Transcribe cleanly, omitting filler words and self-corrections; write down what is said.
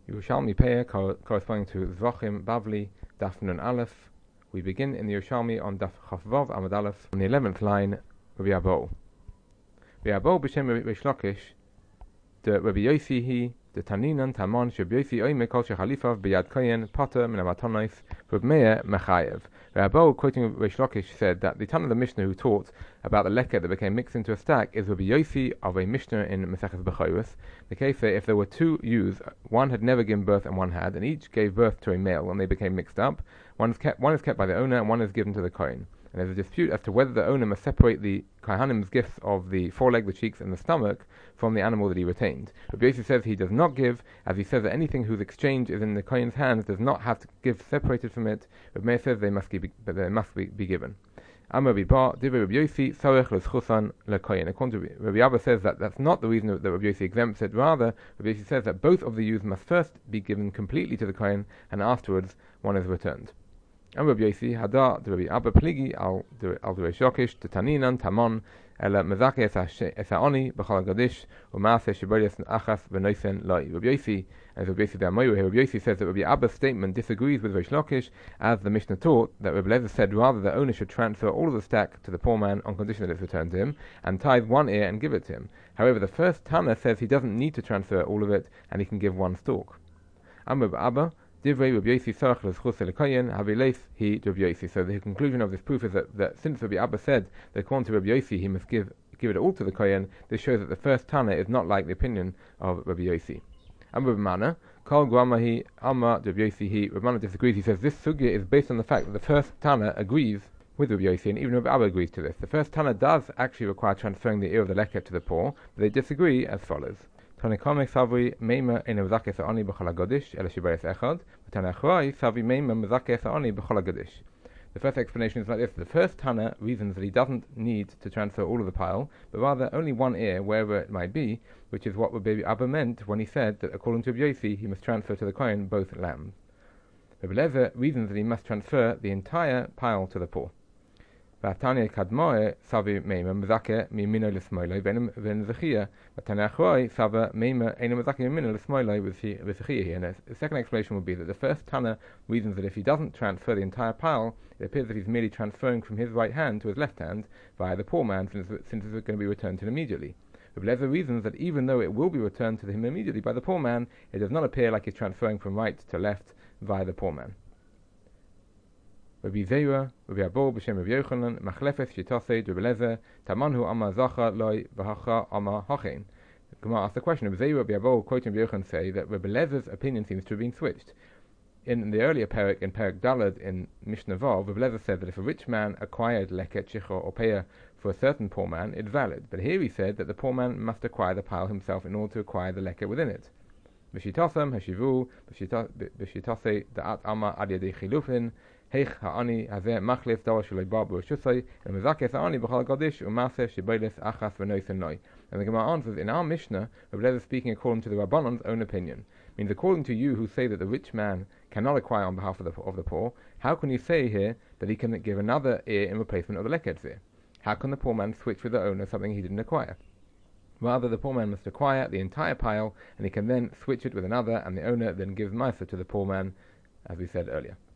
Yerushalmi Peah corresponding to Zvachim Bavli Daf Nun Aleph. We begin in the Yerushalmi on Daf Chaf Vav Amud Aleph on the 11th line. Rabbi Abo b'shem Reish Lakish de Rabbi Yosi he de Taninan Tamon Sheb Yosi Oime Kol Shechalifav B'Yad Koyen Potter Min HaMatanais Reb Meir Mechayev. Rabbi Abo, quoting Reish Lakish, said that the Tan of the Mishnah who taught about the leket that became mixed into a stack is Rabbi Yosi of a Mishnah in Maseches Bechorus. The case if there were two ewes, one had never given birth and one had, and each gave birth to a male, and they became mixed up, one is kept by the owner and one is given to the kohen. And there's a dispute as to whether the owner must separate the kohanim's gifts of the foreleg, the cheeks, and the stomach from the animal that he retained. Rabbi Yosi says he does not give, as he says that anything whose exchange is in the kohen's hands does not have to give separated from it. Rabbi Meir says they must be given. According to Rabbi Abba says that that's not the reason that Rabbi Yosi exempts it. Rather, Rabbi Yosi says that both of the ewes must first be given completely to the kohen, and afterwards one is returned. Rabbi Yosi Hadar de Rabbi Abba Pligi al Reish Lakish de Taninan Tamon ela mezake es haoni b'chol hagadish u'maaseh shebolias achas v'noisen loi. Rabbi Yosi, as Rabbi Yosi B'Amoyu here, Rabbi Yosi says that Rabbi Abba's statement disagrees with Reish Lakish, as the Mishnah taught that Rabbi Lezer said rather the owner should transfer all of the stack to the poor man on condition that it's returned to him, and tithe one ear and give it to him. However, the first Tana says he doesn't need to transfer all of it, and he can give one stalk. Rabbi Abba Divrei Rabbi Yosi Sarach L'Zchus L'Koyen Havileis He Rabbi Yosi. So the conclusion of this proof is that since Rabbi Abba said that according to Rabbi Yosi he must give it all to the Kohen, this shows that the first Tana is not like the opinion of Rabbi Yosi. Rabbi Mana Kol Guamahi Amma Rabbi Yosi He. Rabbi Mana disagrees. He says this sugya is based on the fact that the first Tana agrees with Rabbi Yosi, and even Rabbi Abba agrees to this. The first Tana does actually require transferring the ear of the leket to the poor, but they disagree as follows. The first explanation is like this. The first Tana reasons that he doesn't need to transfer all of the pile, but rather only one ear, wherever it might be, which is what Rabbi Abba meant when he said that according to Rabbi Yosi he must transfer to the kohen both lambs. Rabbi Lezer reasons that he must transfer the entire pile to the poor. V'atanya kadmoe savi meima mezake mimino l'smoiloi v'en zechia. V'atanya achroi sava meima eno mezake mimino l'smoiloi v'zechia. And the second explanation would be that the first Tana reasons that if he doesn't transfer the entire pile, it appears that he's merely transferring from his right hand to his left hand via the poor man, since it's going to be returned to him immediately. Rabbi Lezer reasons that even though it will be returned to him immediately by the poor man, it does not appear like he's transferring from right to left via the poor man. Rabbi Zeira, Rabbi Abo b'shem Rabbi Yochanan, Machlefes Shitosei Rabbi Lezer, Tamanhu Amma Zacha Loi V'Hacha Amma Hachein. The Gemara asks the question. Rabbi Zeira, Rabbi Abo, quoting Rabbi Yochanan, say that Rabbi Lezer's opinion seems to have been switched. In the earlier parak, in Parak Dalad in Mishnah Vav, Rabbi Lezer said that if a rich man acquired leket, shichor, or peah for a certain poor man, it's valid. But here he said that the poor man must acquire the pile himself in order to acquire the leket within it. B'shitosem hashivu b'shitosei da'at amma ad yadei chilufin. Heich ha'ani hazeh machlef davar shaloi bar b'roshusay and mezakes ha'ani b'chol hagadish u'maseh shebeiles achas v'noisen noi. And the Gemara answers, in our Mishnah, Rabbi Lezer is speaking according to the Rabbanon's own opinion. Means according to you who say that the rich man cannot acquire on behalf of the poor, how can you say here that he can give another ear in replacement of the leket's ear? How can the poor man switch with the owner something he didn't acquire? Rather, the poor man must acquire the entire pile, and he can then switch it with another, and the owner then gives ma'aser to the poor man, as we said earlier.